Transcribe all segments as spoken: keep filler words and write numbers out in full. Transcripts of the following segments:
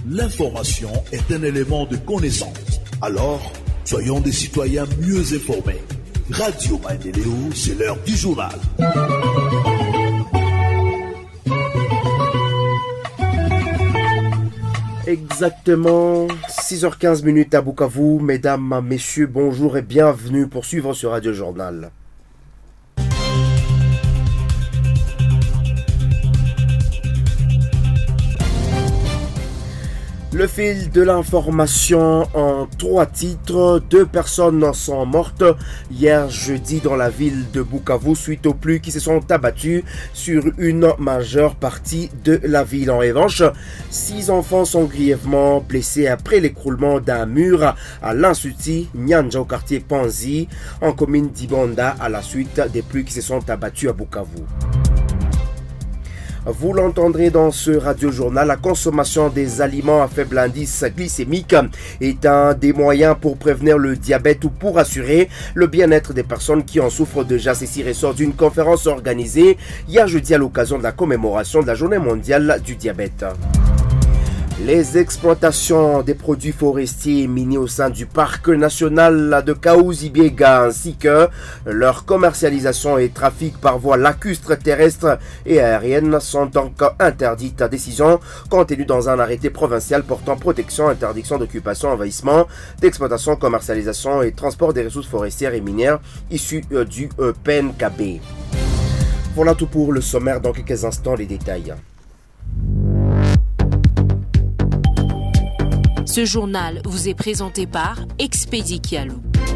L'information est un élément de connaissance. Alors, soyons des citoyens mieux informés. Radio Maendeleo, c'est l'heure du journal. Exactement six heures quinze minutes à Bukavu. Mesdames, messieurs, bonjour et bienvenue pour suivre ce Radio Journal. Le fil de l'information en trois titres. Deux personnes sont mortes hier jeudi dans la ville de Bukavu suite aux pluies qui se sont abattues sur une majeure partie de la ville. En revanche, six enfants sont grièvement blessés après l'écroulement d'un mur à l'Insuti, Nyanja au quartier Panzi, en commune d'Ibanda à la suite des pluies qui se sont abattues à Bukavu. Vous l'entendrez dans ce radio-journal, la consommation des aliments à faible indice glycémique est un des moyens pour prévenir le diabète ou pour assurer le bien-être des personnes qui en souffrent déjà. Ceci ressort d'une conférence organisée hier jeudi à l'occasion de la commémoration de la Journée mondiale du diabète. Les exploitations des produits forestiers et miniers au sein du parc national de Kaouzi-Biega ainsi que leur commercialisation et trafic par voie lacustre, terrestre et aérienne sont donc interdites à décision contenue dans un arrêté provincial portant protection, interdiction d'occupation, envahissement, d'exploitation, commercialisation et transport des ressources forestières et minières issues du P N K B. Voilà tout pour le sommaire, dans quelques instants les détails. Ce journal vous est présenté par Expedi Kialou.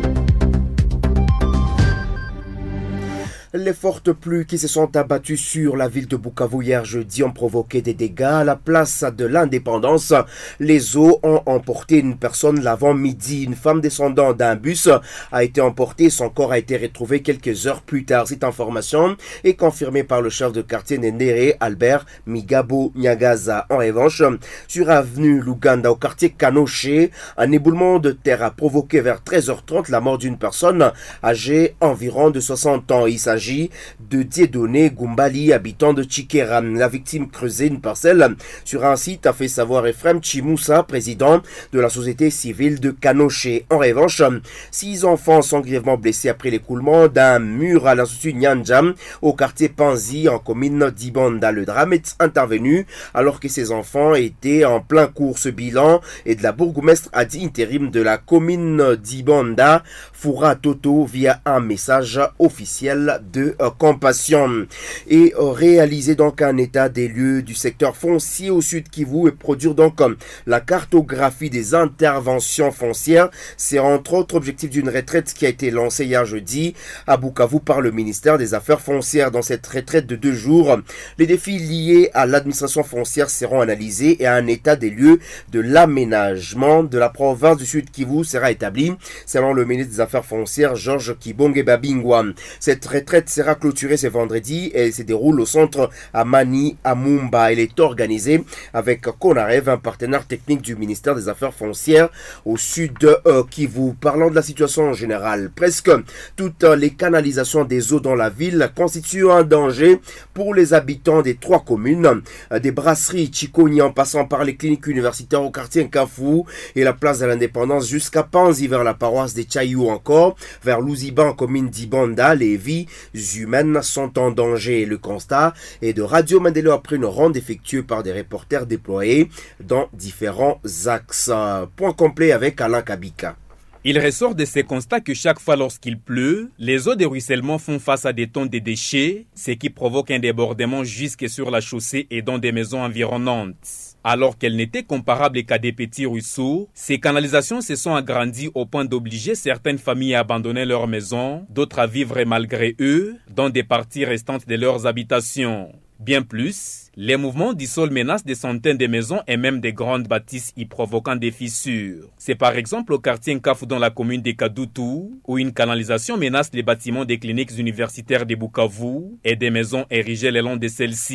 Les fortes pluies qui se sont abattues sur la ville de Bukavu hier jeudi ont provoqué des dégâts à la place de l'Indépendance. Les eaux ont emporté une personne l'avant-midi. Une femme descendant d'un bus a été emportée. Son corps a été retrouvé quelques heures plus tard. Cette information est confirmée par le chef de quartier Nendere, Albert Migabo Nyagaza. En revanche, sur avenue Luganda au quartier Kanoche, un éboulement de terre a provoqué vers treize heures trente la mort d'une personne âgée environ de soixante ans. Il s'agit de Dieudonné Gumbali, habitant de Chikera. La victime creusait une parcelle sur un site, a fait savoir Ephraim Chimoussa, président de la société civile de Kanoche. En revanche, six enfants sont grièvement blessés après l'écoulement d'un mur à l'Institut Nyanja au quartier Panzi en commune d'Ibanda. Le drame est intervenu alors que ces enfants étaient en plein cours. Ce bilan et de la bourgmestre ad intérim de la commune d'Ibanda, Foura Toto, via un message officiel de euh, compassion, et euh, réaliser donc un état des lieux du secteur foncier au sud Kivu et produire donc euh, la cartographie des interventions foncières. C'est entre autres objectif d'une retraite qui a été lancée hier jeudi à Bukavu par le ministère des Affaires foncières. Dans cette retraite de deux jours, les défis liés à l'administration foncière seront analysés et un état des lieux de l'aménagement de la province du sud Kivu sera établi selon le ministre des Affaires foncières Georges Kibonge Babingwa. Cette retraite sera clôturée ce vendredi et se déroule au centre Amani à Mumba. Elle est organisée avec Konarev, un partenaire technique du ministère des Affaires foncières au sud de euh, Kivu. Parlant de la situation en général, presque toutes les canalisations des eaux dans la ville constituent un danger pour les habitants des trois communes, des brasseries Chikoni en passant par les cliniques universitaires au quartier Nkafu et la place de l'Indépendance jusqu'à Panzi vers la paroisse des Chayou, encore vers Louziba en commune d'Ibanda. Les vies humaines sont en danger. Le constat est de Radio Maendeleo après une ronde effectuée par des reporters déployés dans différents axes. Point complet avec Alain Kabika. Il ressort de ces constats que chaque fois lorsqu'il pleut, les eaux de ruissellement font face à des tonnes de déchets, ce qui provoque un débordement jusque sur la chaussée et dans des maisons environnantes. Alors qu'elles n'étaient comparables qu'à des petits ruisseaux, ces canalisations se sont agrandies au point d'obliger certaines familles à abandonner leurs maisons, d'autres à vivre malgré eux dans des parties restantes de leurs habitations. Bien plus, les mouvements du sol menacent des centaines de maisons et même des grandes bâtisses y provoquant des fissures. C'est par exemple au quartier Nkafu dans la commune de Kadutu, où une canalisation menace les bâtiments des cliniques universitaires de Bukavu et des maisons érigées le long de celles-ci.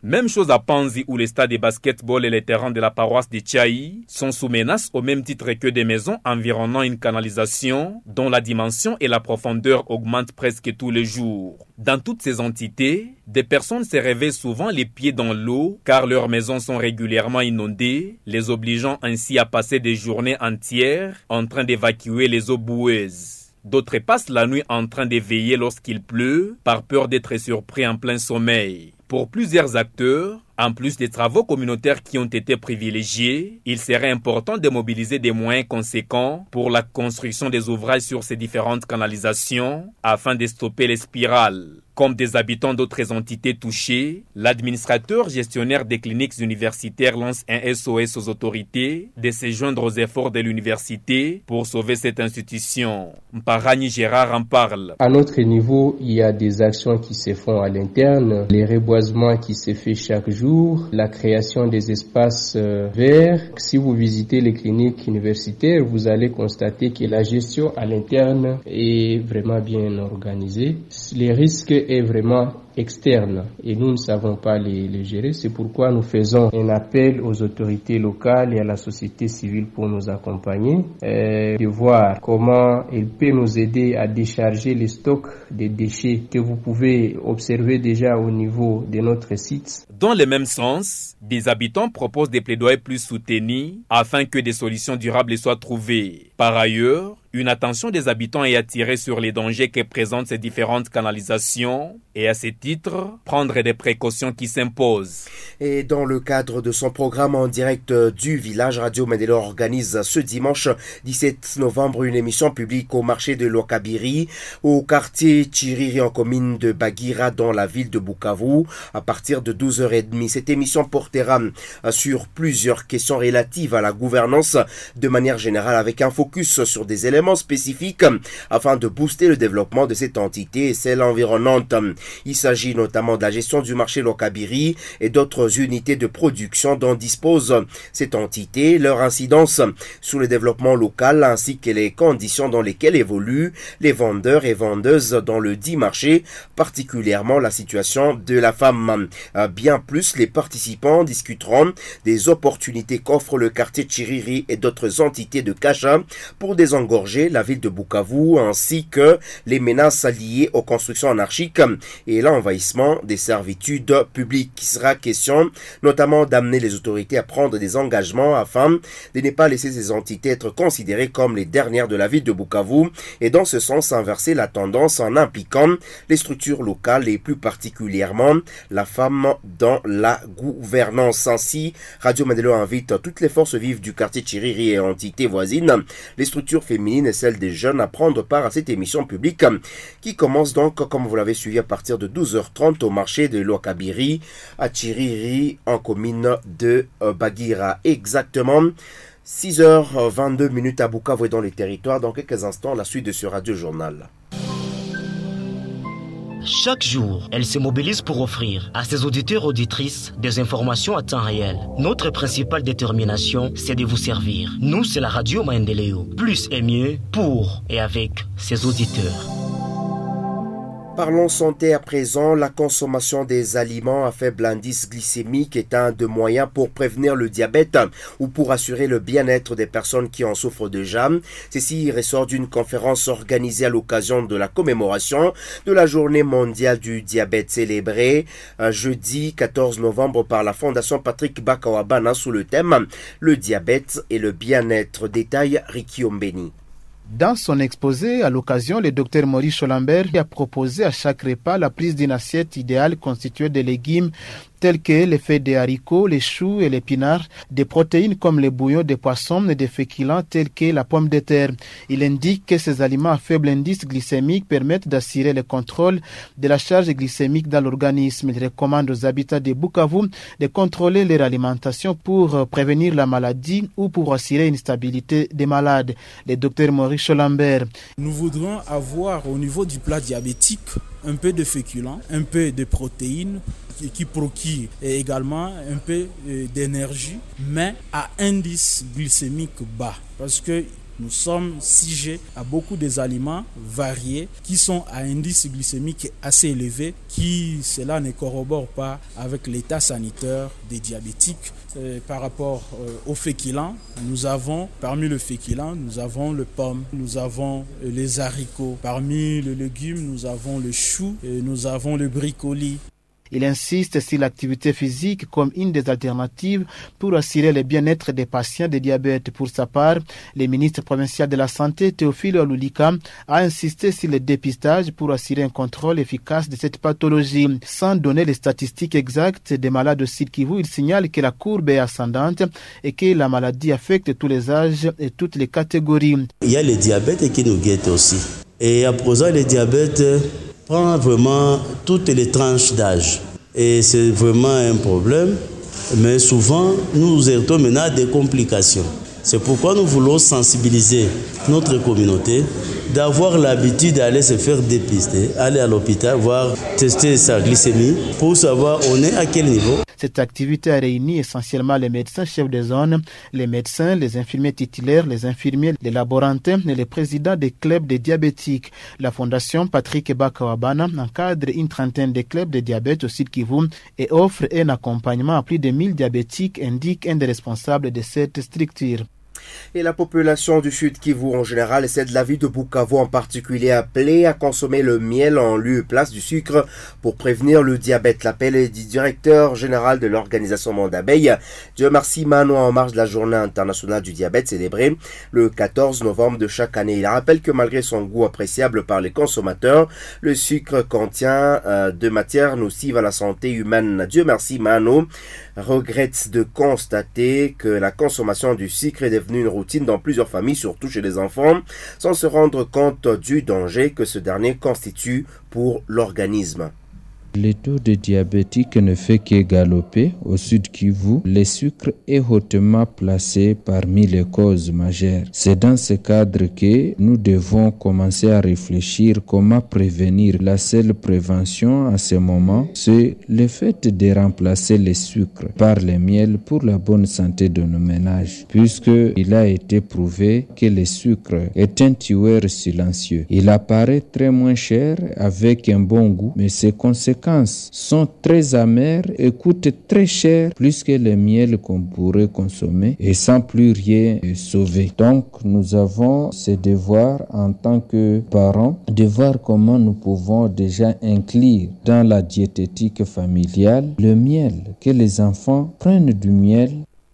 Même chose à Panzi où les stades de basketball et les terrains de la paroisse de Tchaï sont sous menace au même titre que des maisons environnant une canalisation dont la dimension et la profondeur augmentent presque tous les jours. Dans toutes ces entités, des personnes se réveillent souvent les pieds dans l'eau car leurs maisons sont régulièrement inondées, les obligeant ainsi à passer des journées entières en train d'évacuer les eaux boueuses. D'autres passent la nuit en train de veiller lorsqu'il pleut, par peur d'être surpris en plein sommeil. Pour plusieurs acteurs, en plus des travaux communautaires qui ont été privilégiés, il serait important de mobiliser des moyens conséquents pour la construction des ouvrages sur ces différentes canalisations afin de stopper les spirales. Comme des habitants d'autres entités touchées, l'administrateur gestionnaire des cliniques universitaires lance un S O S aux autorités de se joindre aux efforts de l'université pour sauver cette institution. Mparani Gérard en parle. À notre niveau, il y a des actions qui se font à l'interne, les reboisements qui se font chaque jour, la création des espaces verts. Si vous visitez les cliniques universitaires, vous allez constater que la gestion à l'interne est vraiment bien organisée. Les risques est vraiment externe et nous ne savons pas les, les gérer. C'est pourquoi nous faisons un appel aux autorités locales et à la société civile pour nous accompagner, euh, de voir comment ils peuvent nous aider à décharger les stocks de déchets que vous pouvez observer déjà au niveau de notre site. Dans le même sens, des habitants proposent des plaidoyers plus soutenus afin que des solutions durables soient trouvées. Par ailleurs, une attention des habitants est attirée sur les dangers que présentent ces différentes canalisations et à ce titre, prendre des précautions qui s'imposent. Et dans le cadre de son programme en direct du village, Radio Mandelo organise ce dimanche dix-sept novembre une émission publique au marché de Lokabiri, au quartier Tchiriri en commune de Bagira dans la ville de Bukavu à partir de douze heures trente. Cette émission portera sur plusieurs questions relatives à la gouvernance de manière générale avec un focus sur des éléments spécifiques afin de booster le développement de cette entité et celle environnante. Il s'agit notamment de la gestion du marché Lokabiri et d'autres unités de production dont dispose cette entité, leur incidence sur le développement local ainsi que les conditions dans lesquelles évoluent les vendeurs et vendeuses dans le dit marché, particulièrement la situation de la femme. Bien plus, les participants discuteront des opportunités qu'offre le quartier Tchiriri et d'autres entités de Kacha pour désengorger la ville de Bukavu ainsi que les menaces liées aux constructions anarchiques et l'envahissement des servitudes publiques. Il sera question notamment d'amener les autorités à prendre des engagements afin de ne pas laisser ces entités être considérées comme les dernières de la ville de Bukavu et dans ce sens inverser la tendance en impliquant les structures locales et plus particulièrement la femme dans la gouvernance. Ainsi, Radio Mandelo invite toutes les forces vives du quartier Tchiriri et entités voisines, les structures féminines et celles des jeunes à prendre part à cette émission publique qui commence donc, comme vous l'avez suivi, à partir de douze heures trente au marché de Lokabiri à Tchiriri en commune de Bagira. Exactement six heures vingt-deux minutes à Bukavu et dans les territoires. Dans quelques instants, la suite de ce Radio Journal. Chaque jour, elle se mobilise pour offrir à ses auditeurs et auditrices des informations à temps réel. Notre principale détermination, c'est de vous servir. Nous, c'est la radio Maendeleo. Plus et mieux pour et avec ses auditeurs. Parlons santé à présent. La consommation des aliments à faible indice glycémique est un des moyens pour prévenir le diabète ou pour assurer le bien-être des personnes qui en souffrent déjà. Ceci ressort d'une conférence organisée à l'occasion de la commémoration de la journée mondiale du diabète célébrée jeudi quatorze novembre par la Fondation Patrick Bakawabana sous le thème « Le diabète et le bien-être ». Détail Ricky Ombeni. Dans son exposé, à l'occasion, le docteur Maurice Scholambert a proposé à chaque repas la prise d'une assiette idéale constituée de légumes tels que les feuilles des haricots, les choux et l'épinard, des protéines comme les bouillons des poissons et des féculents tels que la pomme de terre. Il indique que ces aliments à faible indice glycémique permettent d'assurer le contrôle de la charge glycémique dans l'organisme. Il recommande aux habitants de Bukavu de contrôler leur alimentation pour prévenir la maladie ou pour assurer une stabilité des malades. Le docteur Maurice Scholambert. Nous voudrons avoir au niveau du plat diabétique un peu de féculents, un peu de protéines qui procure également un peu d'énergie, mais à indice glycémique bas. Parce que Nous sommes sujets à beaucoup des aliments variés qui sont à indice glycémique assez élevé, qui cela ne corrobore pas avec l'état sanitaire des diabétiques. Euh, par rapport euh, aux féculents, nous avons, parmi le féculent, nous avons le pomme, nous avons euh, les haricots. Parmi les légumes, nous avons le chou et nous avons le bricoli. Il insiste sur l'activité physique comme une des alternatives pour assurer le bien-être des patients de diabète. Pour sa part, le ministre provincial de la Santé, Théophile Olulika, a insisté sur le dépistage pour assurer un contrôle efficace de cette pathologie. Sans donner les statistiques exactes des malades au Sud Kivu, il signale que la courbe est ascendante et que la maladie affecte tous les âges et toutes les catégories. Il y a le diabète qui nous guette aussi. Et à présent, le diabète prend vraiment toutes les tranches d'âge. Et c'est vraiment un problème. Mais souvent, nous nous heurtons maintenant à des complications. C'est pourquoi nous voulons sensibiliser notre communauté d'avoir l'habitude d'aller se faire dépister, aller à l'hôpital, voir tester sa glycémie pour savoir on est à quel niveau. Cette activité a réuni essentiellement les médecins chefs de zone, les médecins, les infirmiers titulaires, les infirmiers, les laborantins et les présidents des clubs de diabétiques. La fondation Patrick Bakawabana encadre une trentaine de clubs de diabète au Sud Kivu et offre un accompagnement à plus de mille diabétiques, indique un des responsables de cette structure. Et la population du Sud Kivu en général et celle de la ville de Bukavu en particulier appelée à consommer le miel en lieu et place du sucre pour prévenir le diabète. L'appel est du directeur général de l'organisation Monde Abeille, Dieu merci Mano, en marge de la journée internationale du diabète célébrée le quatorze novembre de chaque année. Il rappelle que malgré son goût appréciable par les consommateurs, le sucre contient euh, de matières nocives à la santé humaine. Dieu merci Mano regrette de constater que la consommation du sucre est devenue une routine dans plusieurs familles, surtout chez les enfants, sans se rendre compte du danger que ce dernier constitue pour l'organisme. Le taux de diabétique ne fait que galoper au Sud Kivu. Le sucre est hautement placé parmi les causes majeures. C'est dans ce cadre que nous devons commencer à réfléchir comment prévenir. La seule prévention à ce moment, c'est le fait de remplacer le sucre par le miel pour la bonne santé de nos ménages, puisqu'il a été prouvé que le sucre est un tueur silencieux. Il apparaît très moins cher avec un bon goût, mais ses conséquences sont très amères et coûtent très cher, plus que le miel qu'on pourrait consommer et sans plus rien sauver. Donc nous avons ce devoir en tant que parents de voir comment nous pouvons déjà inclure dans la diététique familiale le miel, que les enfants prennent du miel.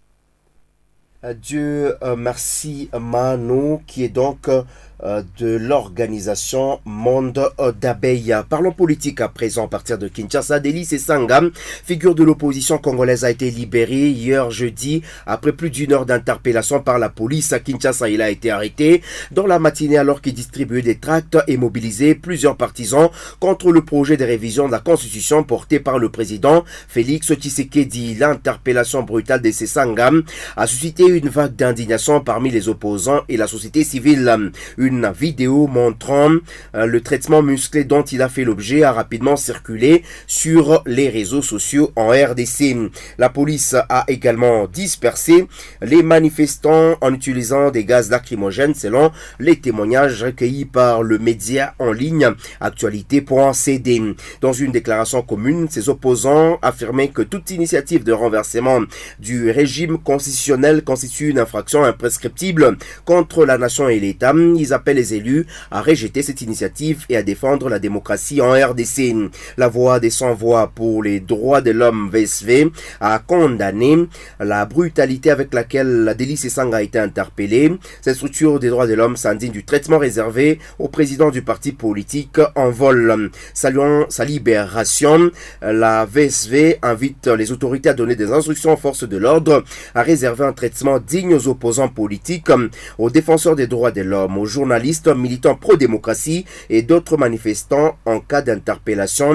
Dieu euh, merci Mano, qui est donc euh, de l'organisation Monde d'Abeille. Parlons politique à présent à partir de Kinshasa. Délice Sangam, figure de l'opposition congolaise, a été libéré hier jeudi après plus d'une heure d'interpellation par la police à Kinshasa. Il a été arrêté dans la matinée alors qu'il distribuait des tracts et mobilisait plusieurs partisans contre le projet de révision de la Constitution porté par le président Félix Tshisekedi. L'interpellation brutale de Sangam a suscité une vague d'indignation parmi les opposants et la société civile. Une vidéo montrant euh, le traitement musclé dont il a fait l'objet a rapidement circulé sur les réseaux sociaux en R D C. La police a également dispersé les manifestants en utilisant des gaz lacrymogènes selon les témoignages recueillis par le média en ligne Actualité point C D. Dans une déclaration commune, ces opposants affirmaient que toute initiative de renversement du régime constitutionnel constitue une infraction imprescriptible contre la nation et l'État. Ils appellent les élus à rejeter cette initiative et à défendre la démocratie en R D C. La voix des sans-voix pour les droits de l'homme V S V a condamné la brutalité avec laquelle la Délice Sanga a été interpellée. Cette structure des droits de l'homme s'indigne du traitement réservé au président du parti politique en vol. Saluant sa libération, la V S V invite les autorités à donner des instructions aux forces de l'ordre à réserver un traitement digne aux opposants politiques, aux défenseurs des droits de l'homme, aux journalistes, militants pro-démocratie et d'autres manifestants en cas d'interpellation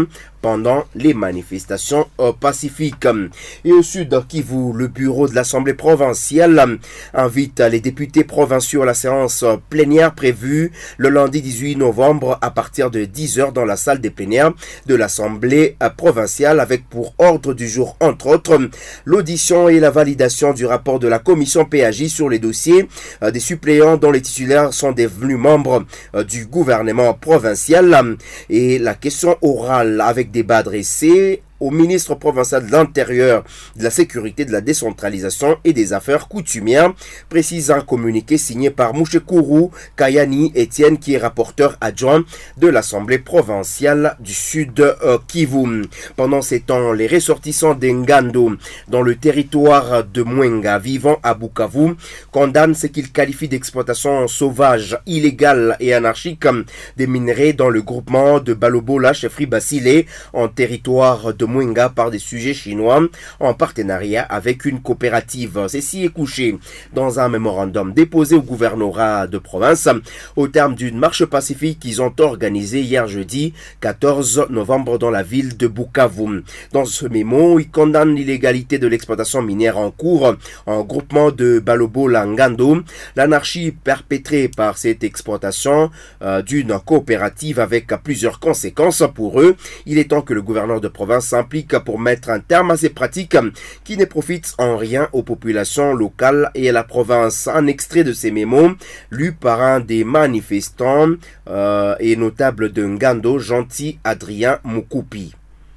pendant les manifestations pacifiques. Et au sud Kivu, le bureau de l'Assemblée provinciale invite les députés provinciaux à la séance plénière prévue le lundi dix-huit novembre à partir de dix heures dans la salle des plénières de l'Assemblée provinciale avec pour ordre du jour entre autres l'audition et la validation du rapport de la commission P A J sur les dossiers des suppléants dont les titulaires sont devenus membres du gouvernement provincial et la question orale avec débat adressé au ministre provincial de l'Intérieur, de la Sécurité, de la Décentralisation et des Affaires coutumières, précise un communiqué signé par Mouchekourou Kayani Etienne, qui est rapporteur adjoint de l'Assemblée provinciale du Sud euh, Kivu. Pendant ces temps, les ressortissants d'Engando, dans le territoire de Mwenga, vivant à Bukavu, condamnent ce qu'ils qualifient d'exploitation sauvage, illégale et anarchique des minerais dans le groupement de Balobola, chefferie Basile, en territoire de Mwenga par des sujets chinois en partenariat avec une coopérative. Ceci est couché dans un mémorandum déposé au gouvernorat de province au terme d'une marche pacifique qu'ils ont organisée hier jeudi quatorze novembre dans la ville de Bukavu. Dans ce mémo, ils condamnent l'illégalité de l'exploitation minière en cours en groupement de Balobola Ngando, l'anarchie perpétrée par cette exploitation euh, d'une coopérative avec plusieurs conséquences pour eux. Il est temps que le gouverneur de province s'implique pour mettre un terme à ces pratiques qui ne profitent en rien aux populations locales et à la province. Un extrait de ces mémos lu par un des manifestants euh, et notable de Ngando, Gentil Adrien Mukupi.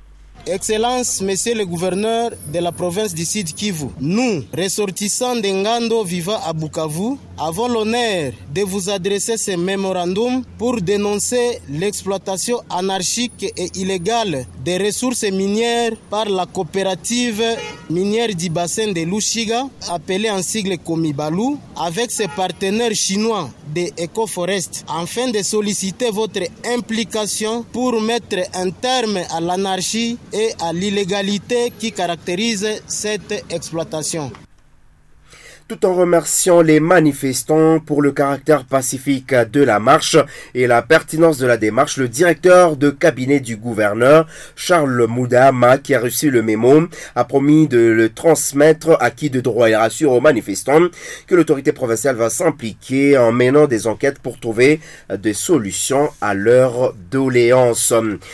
Excellence, Monsieur le gouverneur de la province du Sud Kivu, nous, ressortissants de Ngando vivant à Bukavu, avons l'honneur de vous adresser ce mémorandum pour dénoncer l'exploitation anarchique et illégale des ressources minières par la coopérative minière du bassin de Lushiga, appelée en sigle Komibalu, avec ses partenaires chinois de EcoForest, afin de solliciter votre implication pour mettre un terme à l'anarchie et à l'illégalité qui caractérise cette exploitation. Tout en remerciant les manifestants pour le caractère pacifique de la marche et la pertinence de la démarche, le directeur de cabinet du gouverneur, Charles Moudama, qui a reçu le mémo, a promis de le transmettre à qui de droit et rassure aux manifestants que l'autorité provinciale va s'impliquer en menant des enquêtes pour trouver des solutions à leurs doléances.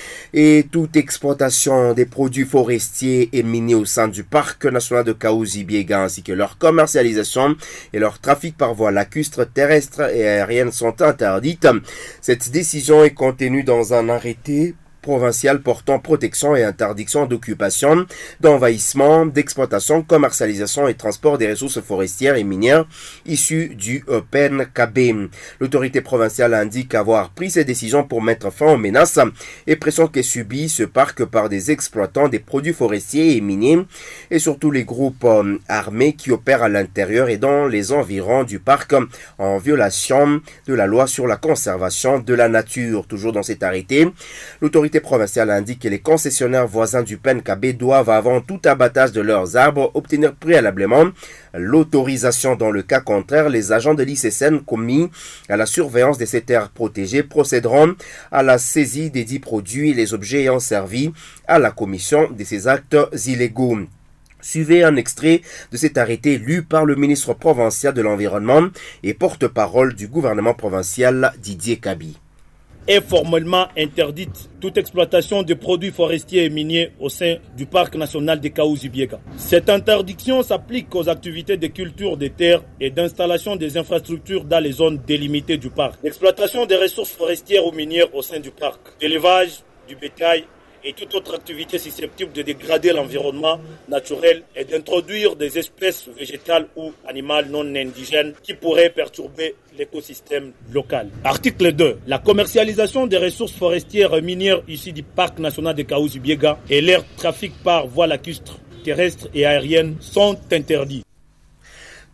Et toute exploitation des produits forestiers et miniers au sein du parc national de Kahuzi-Biega ainsi que leur commercialisation et leur trafic par voie lacustre, terrestre et aérienne sont interdites. Cette décision est contenue dans un arrêté provincial portant protection et interdiction d'occupation, d'envahissement, d'exploitation, commercialisation et transport des ressources forestières et minières issues du P N K B. L'autorité provinciale indique avoir pris ces décisions pour mettre fin aux menaces et pressions que subit ce parc par des exploitants des produits forestiers et miniers et surtout les groupes armés qui opèrent à l'intérieur et dans les environs du parc en violation de la loi sur la conservation de la nature. Toujours dans cet arrêté, l'autorité provinciale indique que les concessionnaires voisins du P N K B doivent, avant tout abattage de leurs arbres, obtenir préalablement l'autorisation. Dans le cas contraire, les agents de l'I C S N commis à la surveillance de ces terres protégées procéderont à la saisie des dix produits et les objets ayant servi à la commission de ces actes illégaux. Suivez un extrait de cet arrêté lu par le ministre provincial de l'Environnement et porte-parole du gouvernement provincial Didier Kabi. Est formellement interdite toute exploitation de produits forestiers et miniers au sein du parc national de Kahuzi-Biega. Cette interdiction s'applique aux activités de culture des terres et d'installation des infrastructures dans les zones délimitées du parc. L'exploitation des ressources forestières ou minières au sein du parc, l'élevage du bétail et toute autre activité susceptible de dégrader l'environnement naturel et d'introduire des espèces végétales ou animales non indigènes qui pourraient perturber l'écosystème local. Article deux. La commercialisation des ressources forestières et minières issues du parc national de Kahuzi-Biega et leur trafic par voie lacustre, terrestre et aérienne sont interdits.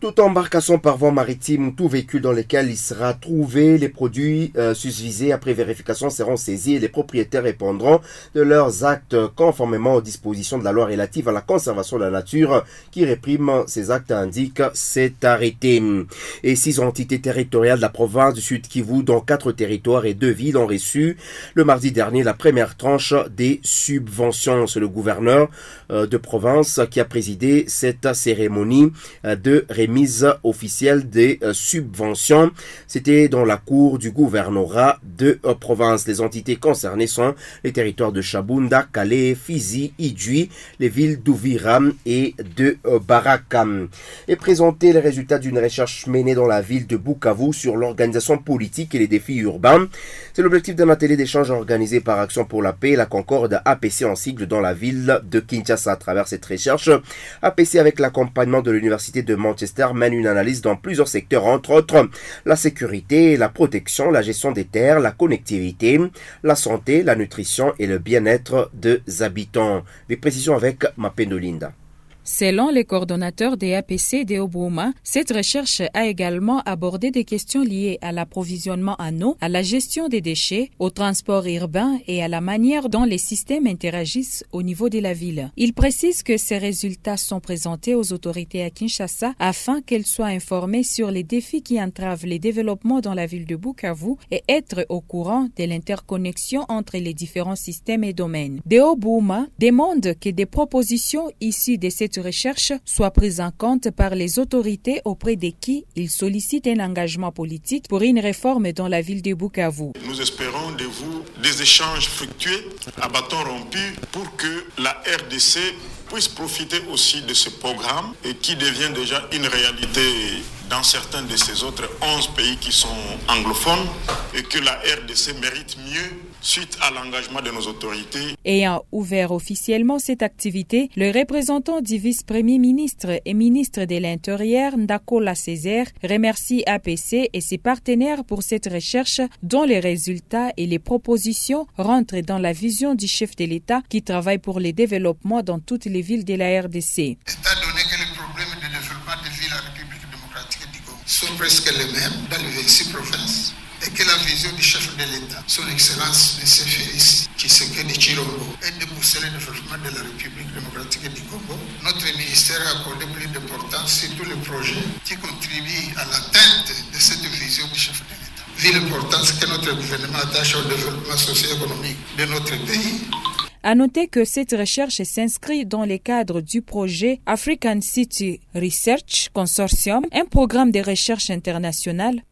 Toute embarcation par voie maritime ou tout véhicule dans lequel il sera trouvé, les produits euh, susvisés après vérification seront saisis et les propriétaires répondront de leurs actes conformément aux dispositions de la loi relative à la conservation de la nature qui réprime ces actes, indique cet arrêté. Et six entités territoriales de la province du Sud Kivu, dont quatre territoires et deux villes, ont reçu le mardi dernier la première tranche des subventions. C'est le gouverneur euh, de province qui a présidé cette cérémonie euh, de remise mise officielle des euh, subventions. C'était dans la cour du gouvernorat de euh, province. Les entités concernées sont les territoires de Chabunda, Calais, Fizi, Idjui, les villes d'Ouvira et de euh, Baraka. Et présenter les résultats d'une recherche menée dans la ville de Bukavu sur l'organisation politique et les défis urbains. C'est l'objectif d'un atelier d'échange organisé par Action pour la paix et la Concorde A P C en sigle dans la ville de Kinshasa. À travers cette recherche, A P C avec l'accompagnement de l'Université de Manchester mène une analyse dans plusieurs secteurs, entre autres la sécurité, la protection, la gestion des terres, la connectivité, la santé, la nutrition et le bien-être des habitants. Des précisions avec Mapendo Linda. Selon les coordonnateurs des A P C de Obouma, cette recherche a également abordé des questions liées à l'approvisionnement en eau, à la gestion des déchets, au transport urbain et à la manière dont les systèmes interagissent au niveau de la ville. Il précise que ces résultats sont présentés aux autorités à Kinshasa afin qu'elles soient informées sur les défis qui entravent les développements dans la ville de Bukavu et être au courant de l'interconnexion entre les différents systèmes et domaines. De Obouma demande que des propositions issues de cette recherche soit prise en compte par les autorités auprès de qui il sollicite un engagement politique pour une réforme dans la ville de Bukavu. Nous espérons de vous des échanges fructueux à bâton rompu pour que la R D C puisse profiter aussi de ce programme et qui devient déjà une réalité dans certains de ces autres onze pays qui sont anglophones et que la R D C mérite mieux suite à l'engagement de nos autorités. Ayant ouvert officiellement cette activité, le représentant du vice-premier ministre et ministre de l'Intérieur, Ndakola Césaire, remercie A P C et ses partenaires pour cette recherche dont les résultats et les propositions rentrent dans la vision du chef de l'État qui travaille pour le développement dans toutes les villes de la R D C. Étant donné que les problèmes de développement des villes en République démocratique du Congo sont presque les mêmes dans les vingt-six provinces, et que la vision du chef de l'État, son Excellence M. Félix Tshisekedi Tshilombo, est de pousser le développement de la République démocratique du Congo, notre ministère a accordé plus d'importance sur tous les projets qui contribuent à l'atteinte de cette vision du chef de l'État. Vu l'importance que notre gouvernement attache au développement socio-économique de notre pays, à noter que cette recherche s'inscrit dans le cadre du projet African City Research Consortium, un programme de recherche internationale.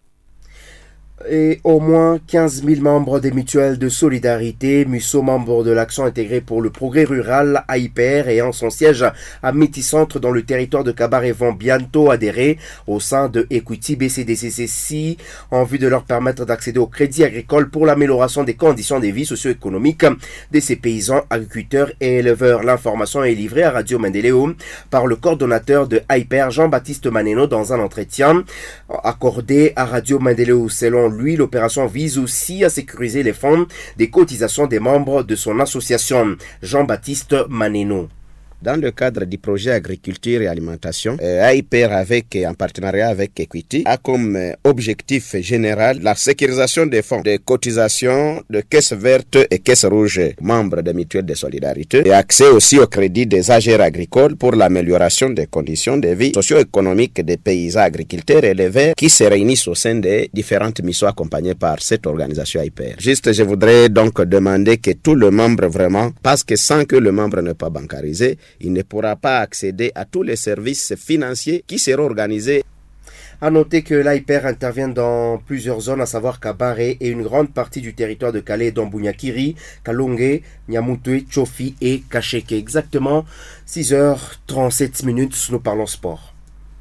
Et au moins quinze mille membres des mutuelles de solidarité, M U S O, membres de l'Action intégrée pour le progrès rural A I P R ayant son siège à Métis-Centre dans le territoire de Kabare vont bientôt adhérer au sein de Equity B C D C C C en vue de leur permettre d'accéder au crédit agricole pour l'amélioration des conditions de vie socio-économiques de ces paysans, agriculteurs et éleveurs. L'information est livrée à Radio Mandeleo par le coordonnateur de A I P R, Jean-Baptiste Maneno, dans un entretien accordé à Radio Mandeleo. Selon lui, l'opération vise aussi à sécuriser les fonds des cotisations des membres de son association. Jean-Baptiste Maneno. Dans le cadre du projet agriculture et alimentation, euh, A I P R avec, en partenariat avec Equity a comme euh, objectif général la sécurisation des fonds de cotisation de caisses vertes et caisses rouges membres des mutuelles de solidarité et accès aussi au crédit des agents agricoles pour l'amélioration des conditions de vie socio-économiques des paysans agriculteurs et éleveurs qui se réunissent au sein des différentes missions accompagnées par cette organisation A I P R. Juste, je voudrais donc demander que tout le membre vraiment, parce que sans que le membre n'est pas bancarisé, il ne pourra pas accéder à tous les services financiers qui seront organisés. À noter que l'A I P R intervient dans plusieurs zones, à savoir Kabare et une grande partie du territoire de Calais, dont Bunyakiri, Kalonge, Nyamutwe, Tchofi et Kacheke. Exactement six heures trente-sept minutes, nous parlons sport.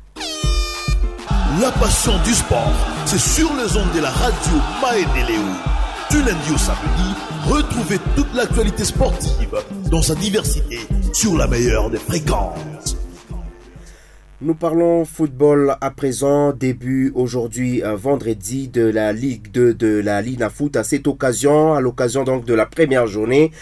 La passion du sport, c'est sur les ondes de la radio Maendeleo. Du lundi au samedi, retrouvez toute l'actualité sportive dans sa diversité sur la meilleure des fréquences. Nous parlons football à présent, début aujourd'hui euh, vendredi de la Ligue deux de la Lina Foot. À cette occasion, à l'occasion donc de la première journée,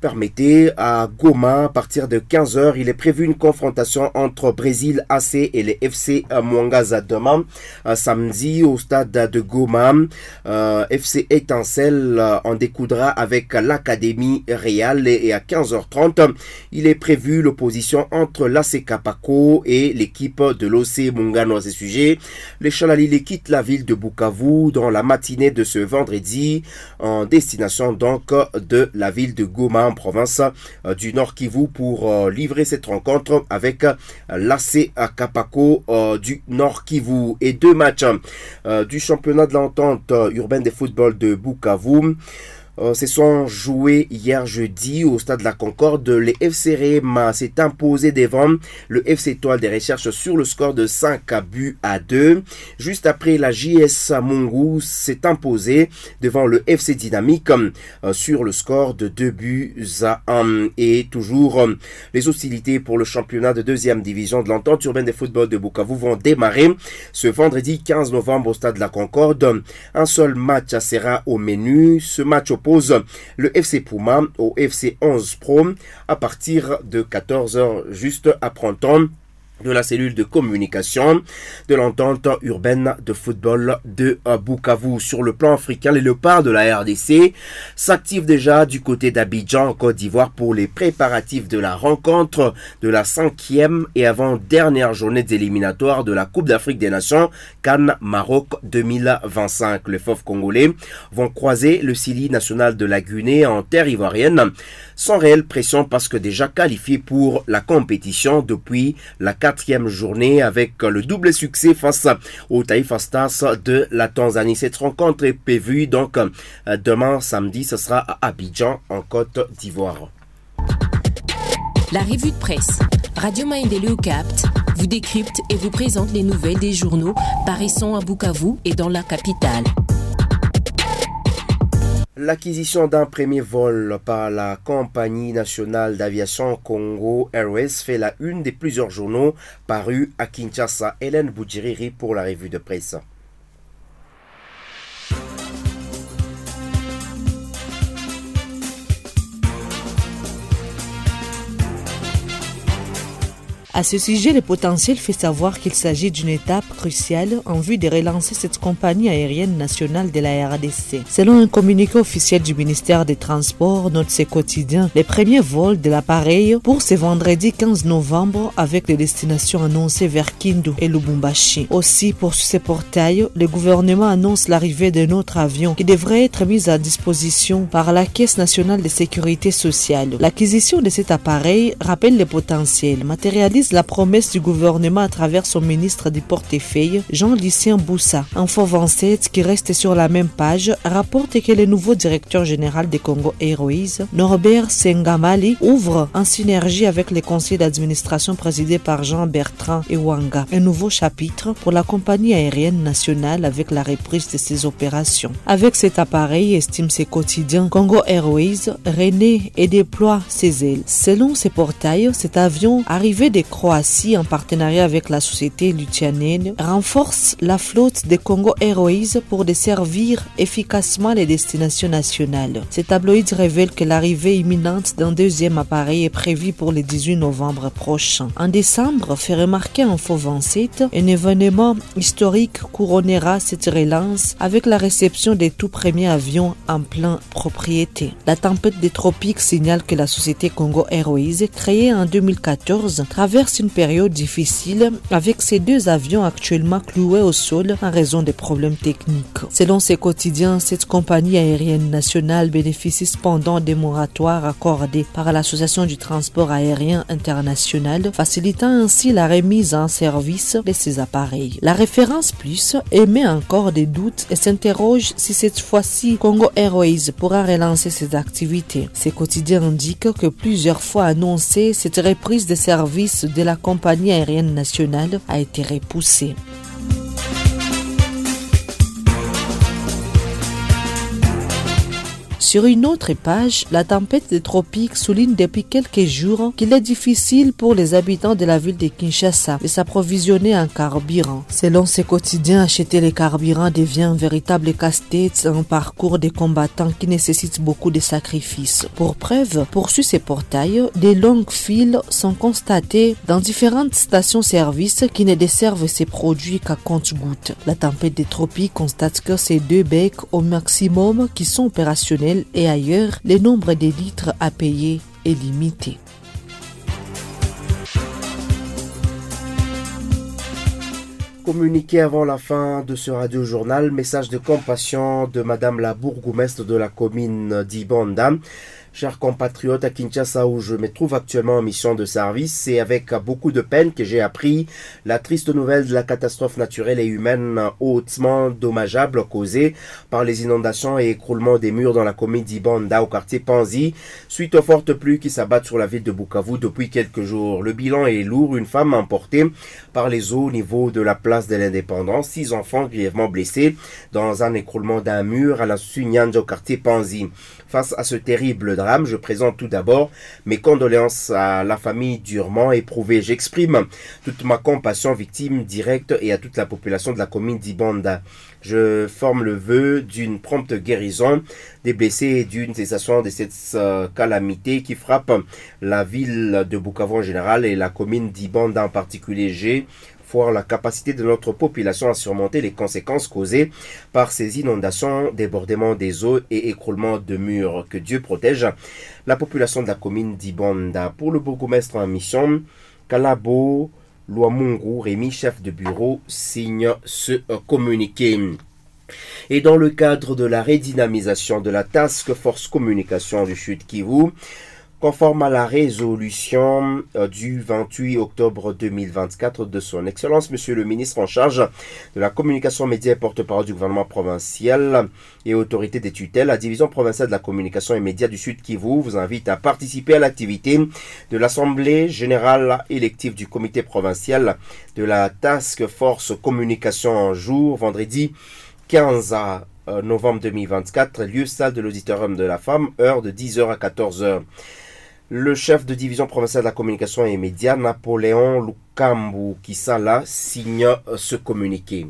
Permettez à Goma, à partir de quinze heures, il est prévu une confrontation entre Brésil A C et les F C Mwangaza demain, euh, samedi au stade de Goma. Euh, F C Étincelle euh, en découdra avec l'Académie Réal et, et à quinze heures trente, il est prévu l'opposition entre l'A C Kapako et l'équipe de l'O C Mungano. À ce sujet, les Chalalilés quittent la ville de Bukavu dans la matinée de ce vendredi en destination donc de la ville de Goma en province euh, du Nord Kivu pour euh, livrer cette rencontre avec euh, l'A C Kapako euh, du Nord Kivu. Et deux matchs euh, du championnat de l'entente euh, urbaine de football de Bukavu Euh, se sont joués hier jeudi au stade de la Concorde. Le F C Rema s'est imposé devant le F C Étoile des Recherches sur le score de cinq buts à deux. Juste après, la J S Mungu s'est imposé devant le F C Dynamique euh, sur le score de deux buts à un. Et toujours, euh, les hostilités pour le championnat de deuxième division de l'entente urbaine de football de Bukavu vont démarrer ce vendredi quinze novembre au stade de la Concorde. Un seul match sera au menu. Ce match au pose le F C Puma au F C onze Pro à partir de quatorze heures juste après temps de la cellule de communication de l'entente urbaine de football de Bukavu. Sur le plan africain, les léopards de la R D C s'activent déjà du côté d'Abidjan en Côte d'Ivoire pour les préparatifs de la rencontre de la cinquième et avant-dernière journée d'éliminatoire de la Coupe d'Afrique des Nations CAN Maroc deux mille vingt-cinq. Les fauves congolais vont croiser le Sili national de la Guinée en terre ivoirienne sans réelle pression parce que déjà qualifié pour la compétition depuis la quatrième journée avec le double succès face au Taifa Stars de la Tanzanie. Cette rencontre est prévue donc demain samedi, ce sera à Abidjan en Côte d'Ivoire. La revue de presse Radio Maendeleo capte, vous décrypte et vous présente les nouvelles des journaux paraissant à Bukavu et dans la capitale. L'acquisition d'un premier vol par la compagnie nationale d'aviation Congo Airways fait la une des plusieurs journaux parus à Kinshasa. Hélène Boudjiriri pour la revue de presse. À ce sujet, le potentiel fait savoir qu'il s'agit d'une étape cruciale en vue de relancer cette compagnie aérienne nationale de la R D C. Selon un communiqué officiel du ministère des Transports, note ce quotidien, les premiers vols de l'appareil pour ce vendredi quinze novembre avec les destinations annoncées vers Kindu et Lubumbashi. Aussi, pour ce portail, le gouvernement annonce l'arrivée d'un autre avion qui devrait être mis à disposition par la Caisse nationale de sécurité sociale. L'acquisition de cet appareil rappelle le potentiel, matérialise la promesse du gouvernement à travers son ministre du portefeuille, Jean-Lucien Boussa. Info vingt-sept, qui reste sur la même page, rapporte que le nouveau directeur général des Congo Airways, Norbert Sengamali, ouvre en synergie avec le conseil d'administration présidé par Jean-Bertrand Ewanga un nouveau chapitre pour la compagnie aérienne nationale avec la reprise de ses opérations. Avec cet appareil, estime ses quotidiens, Congo Airways renaît et déploie ses ailes. Selon ces portails, cet avion arrivé des Croatie, en partenariat avec la société lituanienne, renforce la flotte de Congo Airways pour desservir efficacement les destinations nationales. Ces tabloïds révèlent que l'arrivée imminente d'un deuxième appareil est prévue pour le dix-huit novembre prochain. En décembre, fait remarquer Info vingt-sept, un événement historique couronnera cette relance avec la réception des tout premiers avions en pleine propriété. La tempête des tropiques signale que la société Congo Airways, créée en deux mille quatorze, traverse une période difficile avec ces deux avions actuellement cloués au sol en raison des problèmes techniques. Selon ces quotidiens, cette compagnie aérienne nationale bénéficie cependant des moratoires accordés par l'Association du transport aérien international, facilitant ainsi la remise en service de ces appareils. La référence plus émet encore des doutes et s'interroge si cette fois-ci Congo Airways pourra relancer ses activités. Ces quotidiens indiquent que plusieurs fois annoncée, cette reprise des services de la compagnie aérienne nationale a été repoussée. Sur une autre page, la tempête des tropiques souligne depuis quelques jours qu'il est difficile pour les habitants de la ville de Kinshasa de s'approvisionner en carburant. Selon ces quotidiens, acheter les carburants devient un véritable casse-tête, un parcours des combattants qui nécessite beaucoup de sacrifices. Pour preuve, poursuit ces portails, des longues files sont constatées dans différentes stations-service qui ne desservent ces produits qu'à compte-gouttes. La tempête des tropiques constate que ces deux becs au maximum qui sont opérationnels et ailleurs, le nombre de litres à payer est limité. Communiqué avant la fin de ce radio-journal, message de compassion de Madame la bourgmestre de la commune d'Ibanda. Chers compatriotes à Kinshasa où je me trouve actuellement en mission de service, c'est avec beaucoup de peine que j'ai appris la triste nouvelle de la catastrophe naturelle et humaine hautement dommageable causée par les inondations et écroulements des murs dans la commune d'Ibanda au quartier Panzi suite aux fortes pluies qui s'abattent sur la ville de Bukavu depuis quelques jours. Le bilan est lourd, une femme emportée par les eaux au niveau de la place de l'Indépendance, six enfants grièvement blessés dans un écroulement d'un mur à la Sunyanja au quartier Panzi. Face à ce terrible drame, je présente tout d'abord mes condoléances à la famille durement éprouvée. J'exprime toute ma compassion aux victimes directes et à toute la population de la commune d'Ibanda. Je forme le vœu d'une prompte guérison des blessés et d'une cessation de cette euh, calamité qui frappe la ville de Bukavu en général et la commune d'Ibanda en particulier. J'ai la capacité de notre population à surmonter les conséquences causées par ces inondations, débordements des eaux et écroulements de murs. Que Dieu protège la population de la commune d'Ibanda. Pour le bourgmestre en mission, Kalabo Luamungu Rémi, chef de bureau, signe ce communiqué. Et dans le cadre de la redynamisation de la Task Force Communication du Sud Kivu, conforme à la résolution du vingt-huit octobre deux mille vingt-quatre de son Excellence, Monsieur le ministre en charge de la communication média et porte-parole du gouvernement provincial et autorité des tutelles, la division provinciale de la communication et médias du Sud Kivu vous invite à participer à l'activité de l'Assemblée générale élective du comité provincial de la Task Force Communication en jour, vendredi quinze novembre deux mille vingt-quatre, lieu salle de l'auditorium de la femme, heure de dix heures à quatorze heures. Le chef de division provinciale de la communication et médias, Napoléon Lukambu Kisala, signe ce communiqué.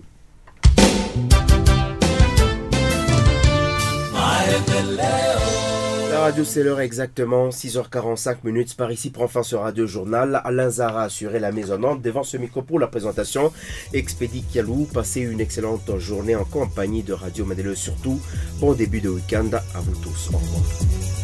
La radio, c'est l'heure exactement, six heures quarante-cinq minutes. Par ici prend fin ce radio journal. Alain Zara a assuré la maisonnante devant ce micro pour la présentation. Expédie Kialou, passez une excellente journée en compagnie de Radio Mandelo. Surtout, bon début de week-end à vous tous. Au revoir.